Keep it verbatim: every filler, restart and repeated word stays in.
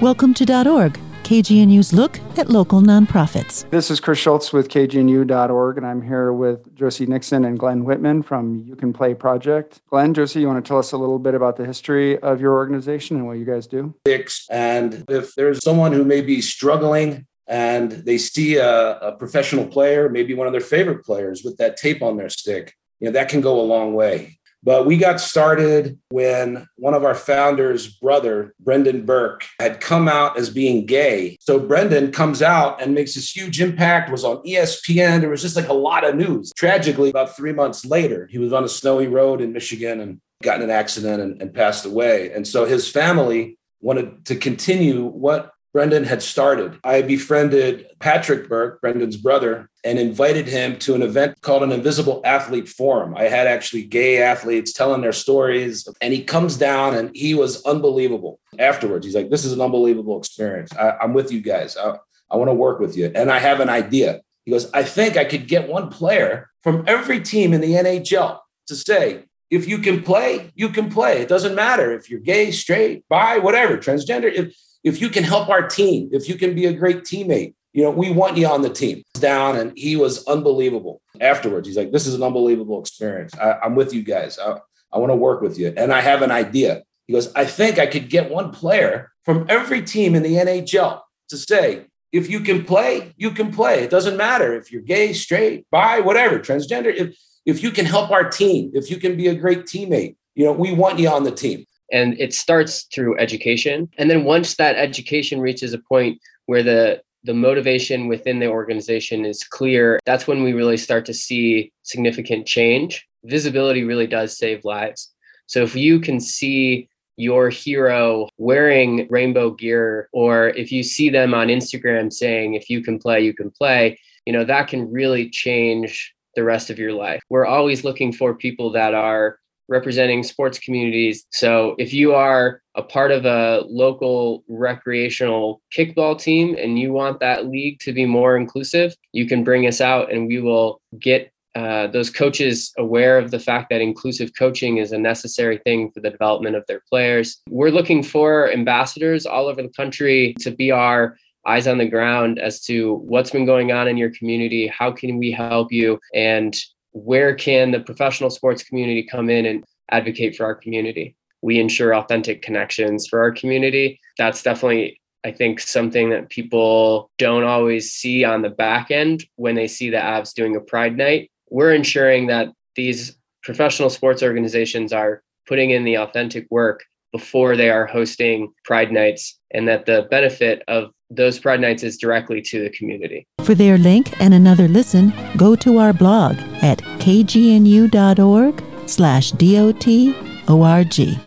Welcome to .org, K G N U's look at local nonprofits. This is Chris Schultz with K G N U dot org, and I'm here with Josie Nixon and Glenn Whitman from You Can Play Project. Glenn, Josie, you want to tell us a little bit about the history of your organization and what you guys do? And if there's someone who may be struggling and they see a, a professional player, maybe one of their favorite players with that tape on their stick, you know, that can go a long way. But we got started when one of our founders' brother, Brendan Burke, had come out as being gay. So Brendan comes out and makes this huge impact, was on E S P N. There was just like a lot of news. Tragically, about three months later, he was on a snowy road in Michigan and got in an accident and, and passed away. And so his family wanted to continue what Brendan had started. I befriended Patrick Burke, Brendan's brother, and invited him to an event called an Invisible Athlete Forum. I had actually gay athletes telling their stories, and he comes down and he was unbelievable. Afterwards, he's like, this is an unbelievable experience. I, I'm with you guys. I, I want to work with you. And I have an idea. He goes, I think I could get one player from every team in the N H L to say, if you can play, you can play. It doesn't matter if you're gay, straight, bi, whatever, transgender. If, if you can help our team, if you can be a great teammate, you know, we want you on the team. Down, and he was unbelievable. Afterwards, he's like, this is an unbelievable experience. I, I'm with you guys. I, I want to work with you. And I have an idea. He goes, I think I could get one player from every team in the N H L to say, if you can play, you can play. It doesn't matter if you're gay, straight, bi, whatever, transgender. If, if you can help our team, if you can be a great teammate, you know, we want you on the team. And it starts through education. And then once that education reaches a point where the the motivation within the organization is clear, that's when we really start to see significant change. Visibility really does save lives. So if you can see your hero wearing rainbow gear, or if you see them on Instagram saying, if you can play, you can play, you know, that can really change the rest of your life. We're always looking for people that are representing sports communities. So if you are a part of a local recreational kickball team and you want that league to be more inclusive, you can bring us out and we will get uh, those coaches aware of the fact that inclusive coaching is a necessary thing for the development of their players. We're looking for ambassadors all over the country to be our eyes on the ground as to what's been going on in your community, how can we help you, and where can the professional sports community come in and advocate for our community? We ensure authentic connections for our community. That's definitely, I think, something that people don't always see on the back end when they see the Avs doing a Pride Night. We're ensuring that these professional sports organizations are putting in the authentic work before they are hosting Pride Nights, and that the benefit of those Pride Nights is directly to the community. For their link and another listen, go to our blog at kgnu.org slash D-O-T-O-R-G.